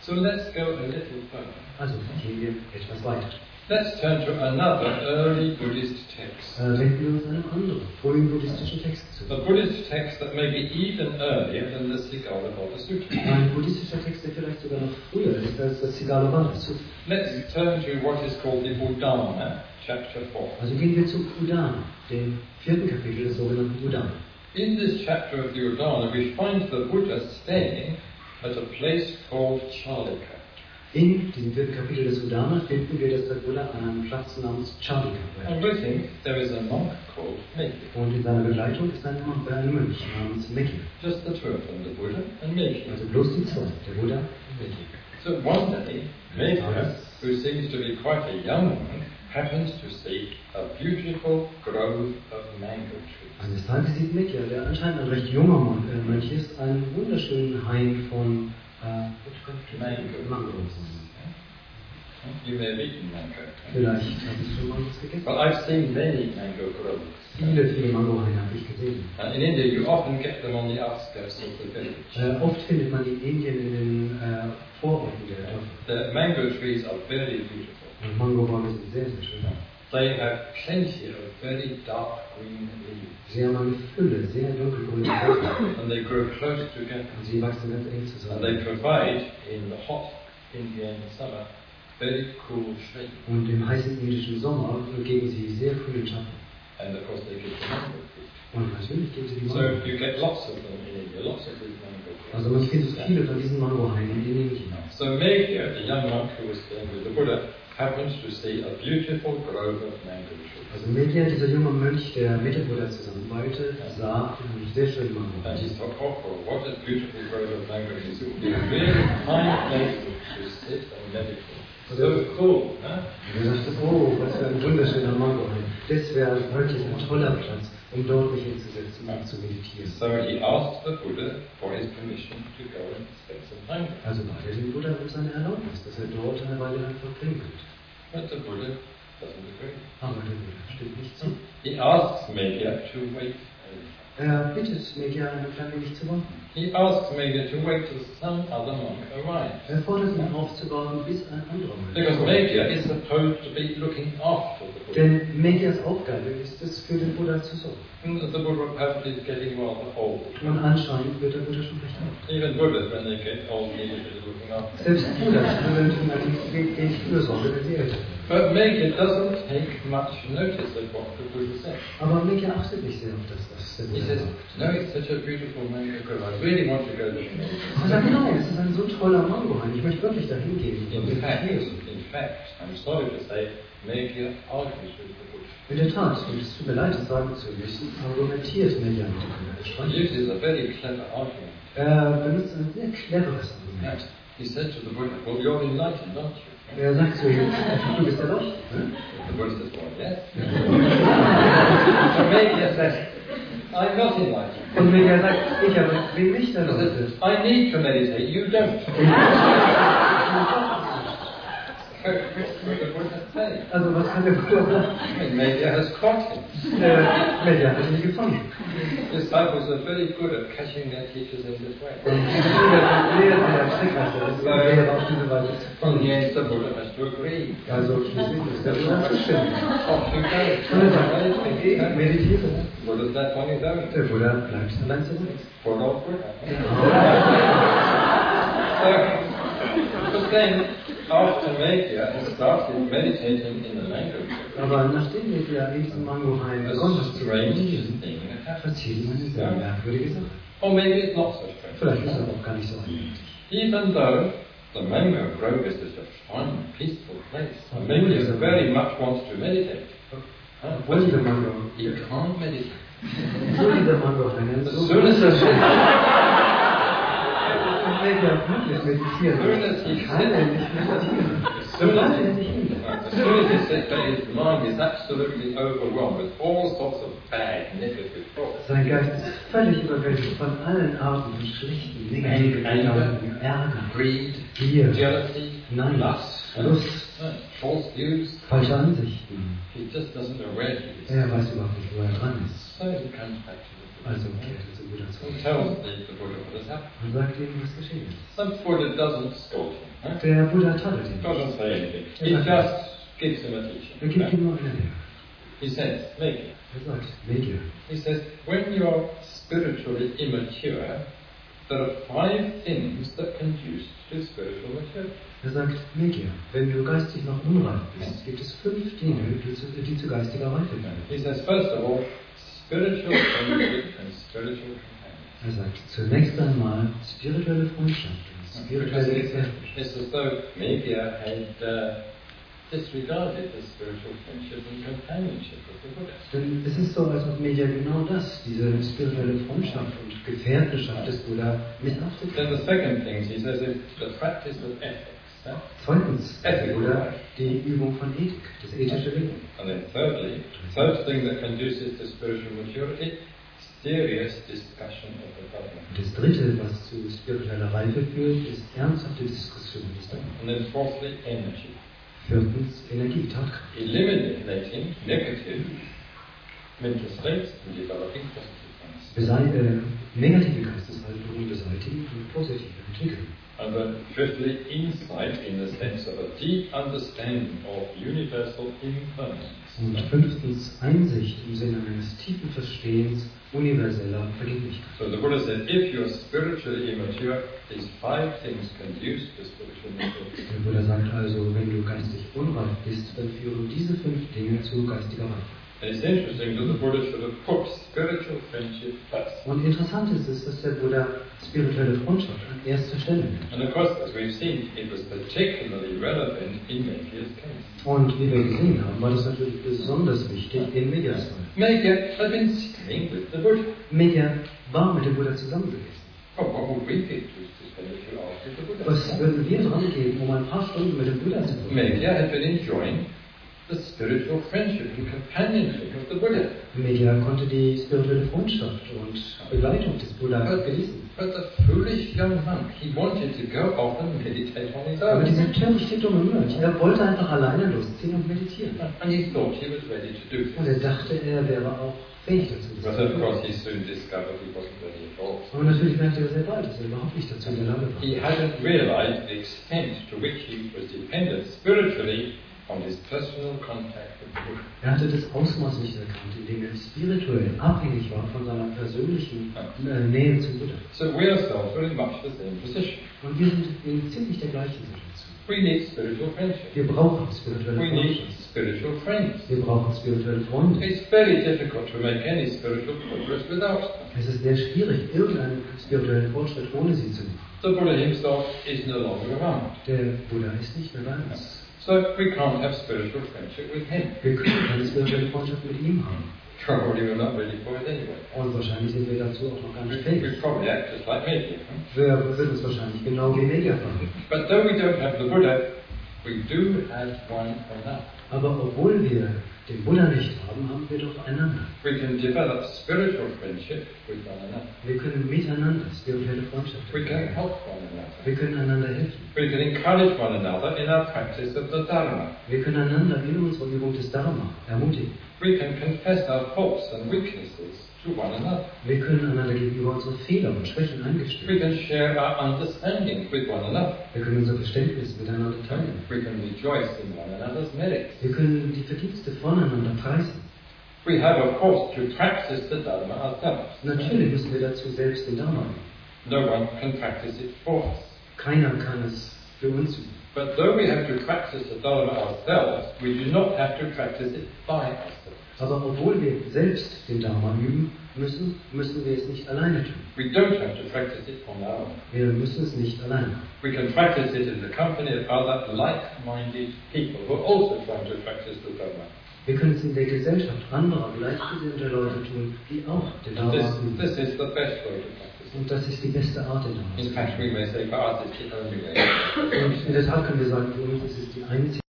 So let's go a little further. Also gehen wir etwas weiter. Let's turn to another early Buddhist text. Wenden wir uns einem anderen, frühen buddhistischen Text zu. A Buddhist text that may be even earlier than the Sigalabhata Sutta. Ein buddhistischer Text, der vielleicht sogar noch früher ist als das Sigalabhata Sutta. Let's turn to what is called the Udana, chapter 4. Also gehen wir zum Udana, dem 4. Kapitel des sogenannten Udana. In this chapter of the Udana, we find the Buddha staying at a place called Charlika. In diesem 4. Kapitel des Udana finden wir, dass der Buddha an einem Platz namens Charlika And bleibt. with him, there is a monk called Mekya. Und in seiner Begleitung ist ein Mönch namens Mekya. Just the two of them, the Buddha and Mekya. Also bloß die zwei, der Buddha und Mekya. So one day, Mekya, who seems to be quite a young monk, happens to see a beautiful grove of mango trees. Eines Tages sieht Mekya, der anscheinend ein recht junger Mönch ist, einen wunderschönen Hain von Mangos. You may have eaten mango. Vielleicht haben Sie schon Mangos gegessen. Well, I've seen many mango groves. Viele Mangohaine habe ich gesehen. In India, you often get them on the outskirts of the village. Oft findet man in Indien in den Vororten der Dörfer. The mango trees are very beautiful. Und Mangobäume sind sehr, sehr schön. They have plenty of very dark green leaves. Sie haben eine Fülle, sehr dunkelgrüne Blätter. And they grow close together. Und sie wachsen ganz eng And zusammen. they provide, in the hot Indian summer, very cool shade. Und im heißen indischen Sommer geben sie sehr kühlen Schatten. And of course, they give the mango fruit. Und natürlich geben sie die So Mango. you get lots of them in India, lots of these mango trees. Also man findet viele von diesen Mangohainen in Indien. So Mekya, the young monk who was staying with the Buddha, happens to see a beautiful grove of mango trees. Also Mekya, dieser junge Mönch, der mit dem Buddha zusammenweilte, sah einen sehr schönen And Mangohain. he thought, oh, what a beautiful grove of mango trees. It would be a really fine place to sit and meditate. So cool, huh? Und er dachte, oh, was für ein wunderschöner Mangohain. Das wäre wirklich ein toller Platz, um dort mich hinzusetzen und zu meditieren. So he asked the Buddha for his permission to go and spend some time there. Also bat er den Buddha um seine Erlaubnis, dass er dort eine Weile lang verbringen könnte. But the Buddha doesn't agree. Aber der Buddha stimmt nicht zu. He asks Mekya to wait a little. Er bittet Mekya, eine kleine wenig zu warten. He asks Mekya to wait till some other monk arrives. Er fordert ihn auf zu warten, bis ein anderer Because Mönch Mekya is supposed to be looking after the Buddha. Denn Mekyas Aufgabe ist es, für den Buddha zu sorgen. And the Buddha apparently is getting rather old. Und anscheinend wird der Buddha schon recht alt. Even Buddhas, when they get old, need a bit of looking after. Selbst Buddhas benötigen allerdings Fürsorge, wenn sie älter werden. But Mekya doesn't take much notice of what the Buddha says. Aber Mekya achtet nicht sehr auf das, was der He Buddha says, sagt. no, it's such a beautiful mango grove. I really want to go there. Er sagt, nein, es ist ein so toller Mangohain, ich möchte wirklich dahin gehen. In fact, I'm sorry to say, Mekya argues with the Buddha. In der Tat, und es tut mir leid, das sagen zu müssen, argumentiert Mekya mit dem Buddha. Er He streitet. uses a very clever argument. Er benutzt ein sehr cleveres Argument. He said to the Buddha, well, you're enlightened, aren't you? Er sagt zu ihm, du bist erleuchtet, ne? The Buddha says, well, yes. So Mekya says, I'm not enlightened. Und Mekya sagt, ich aber bin nicht He erleuchtet. says, I need to meditate, you don't. So what's the Buddha say? Also was kann der Buddha sagen? Mekya has caught him. Mekya hat ihn gefangen. Disciples are very good at catching their teachers in this way. Und die Schüler sind sehr, sehr trickreich, das ist sehr auf diese Weise zu And fangen. yes, the Buddha has to agree. Also schließlich ist der Buddha zustimmen. Off you go. Und er sagt, geh, meditiere. Buddha's left on his own. Der Buddha bleibt allein zurück. For no Buddha. But then, after Mekya has started meditating in the mango tree, Aber nachdem Mekya in diesem Mangohain a begonnen hat zu strange meditieren, thing happened. passiert ihm eine sehr merkwürdige Sache. Or maybe it's not so strange. Vielleicht ist er auch gar nicht so eigenartig. Even though the mango grove is such a fine, peaceful place, and Mekya very much wants to meditate, Obwohl dieser Mango, he can't meditate. obwohl dieser Mangohain As so soon as Mekya wirklich meditieren kann er nicht meditieren. So kann er nicht hin. As soon as he sits there, his mind is absolutely overwhelmed with all sorts of bad, negative thoughts. Sein Geist ist völlig überwältigt von allen Arten von schlechten, negativen Gedanken, Ärger, Greed, Gier, jealousy, Nein, lust, Lust, false views. falsche Ansichten. He just doesn't know where he is. Er weiß überhaupt nicht, wo er dran ist. So he comes back to the Buddha Also kehrt er zum Buddha and zurück tells the Buddha what has happened. und sagt ihm, was geschehen ist. The Buddha doesn't scold him. Der Buddha tadelt ihn. Doesn't say anything. He just gives him a teaching. Gibt ihm nur eine Lehre. He says, Megya. Sagt, Megya. He says, when you are spiritually immature, there are 5 things that conduce to spiritual maturity. Sagt, Megya, wenn du geistig noch unreif bist, gibt es 5 Dinge, die zu geistiger Reife führen. He says, first of all, spiritual friendship and spiritual companion. Sagt, zunächst einmal spirituelle Freundschaft und spirituelle Gefährlichkeit. It's as though Megya had disregarded the spiritual friendship and companionship of the Buddha. Denn es ist so, als ob Megya genau das, diese spirituelle Freundschaft und Gefährtenschaft des Buddha missachtet. Then the second thing he says is the practice of ethics. Zweitens, der Buddha die Übung von Ethik, das ethische Leben. And then thirdly, third thing that conduces to spiritual maturity, serious discussion of the Dharma. Und das dritte, was zu spiritueller Reife führt, ist ernsthafte Diskussion des Dharma. And then fourthly, energy. Viertens, Energie, Tatkraft. Eliminating negative mental states and developing positive ones. Negative Geisteshaltungen beseitigen und positive entwickeln. And then fifthly, insight in the sense of a deep understanding of universal impermanence. Und fünftens, Einsicht im Sinne eines tiefen Verstehens universeller Vergänglichkeit. So the Buddha said, if you are spiritually immature, these 5 things conduce to spiritual maturity. Der Buddha sagt also, wenn du geistig unreif bist, dann führen diese 5 Dinge zu geistiger Reife. And it's interesting that the Buddha should have put spiritual friendship first. Und interessant ist es, dass der Buddha spirituelle Freundschaft an erster Stelle nimmt. And of course, as we've seen, it was particularly relevant in Megya's case. Und wie wir gesehen haben, war das natürlich besonders wichtig in Megyas Fall. Megya had been staying with the Buddha. Megya war mit dem Buddha zusammen gewesen. Oh, what would we think to spend a few hours with the Buddha? Was würden wir dran geben, um ein paar Stunden mit dem Buddha zu verbringen? Megya had been enjoying the spiritual friendship and companionship of the Buddha. Megya konnte die spirituelle Freundschaft und Begleitung des Buddha genießen. But the foolish young monk, he wanted to go off and meditate on his Aber own. dieser törichte dumme Mönch, er wollte einfach alleine losziehen und meditieren. And he thought he was ready to do Und this. er dachte, er wäre auch fähig dazu. But of course, he soon discovered he wasn't ready at all. Aber natürlich merkte er sehr bald, dass er überhaupt nicht dazu in der Lage war. He hadn't realized the extent to which he was dependent spiritually on his personal contact with the Buddha. Er hatte das Ausmaß nicht erkannt, in dem er spirituell abhängig war von seiner persönlichen Nähe zum Buddha. So we ourselves are in much the same position. Und wir sind in ziemlich der gleichen Situation. We need spiritual friendship. Wir brauchen spirituelle We need Freundschaft. spiritual friends. Wir brauchen spirituelle Freunde. It's very difficult to make any spiritual progress without them. Es ist sehr schwierig, irgendeinen spirituellen Fortschritt ohne sie zu machen. The Buddha himself is no longer around. Der Buddha ist nicht mehr bei uns. So we can't have spiritual friendship with him. Wir können keine spirituelle Freundschaft mit ihm haben. Probably we're not ready for it anyway. Und wahrscheinlich sind wir dazu auch noch gar nicht We fähig. probably act just like Megya. Wir würden es wahrscheinlich genau wie Megya verhalten. But though we don't have the Buddha, we do have one another. Aber obwohl wir den Buddha nicht haben, haben wir doch einander. We can develop spiritual friendship with one another. Wir können miteinander spirituelle Freundschaft We entwickeln. can help one another. Wir können einander helfen. We can encourage one another in our practice of the Dharma. Wir können einander in unserer Übung des Dharma ermutigen. We can confess our faults and weaknesses to one another. Wir können einander gegenüber unsere Fehler und Schwächen We eingestehen. can share our understanding with one another. Wir können unser Verständnis miteinander teilen. We can rejoice in one another's merits. Wir können die Verdienste voneinander preisen. We have, of course, to practice the Dharma ourselves. Natürlich müssen wir dazu selbst den Dharma üben. No one can practice it for us. Keiner kann es für uns üben. But though we have to practice the Dharma ourselves, we do not have to practice it by ourselves. Aber obwohl wir selbst den Dharma üben müssen, müssen wir es nicht alleine tun. We don't have to practice it on our own. Wir müssen es nicht alleine machen. We can practice it in the company of other like-minded people who are also trying to practice the Dharma. Wir können es in der Gesellschaft anderer gleichgesinnter Leute tun, die auch den Dharma üben. This is the best way to practice it. Und das ist die beste Art, den Dharma zu In fact, we may say for us it's the only way. üben. Und in der Tat können wir sagen, für uns ist es die einzige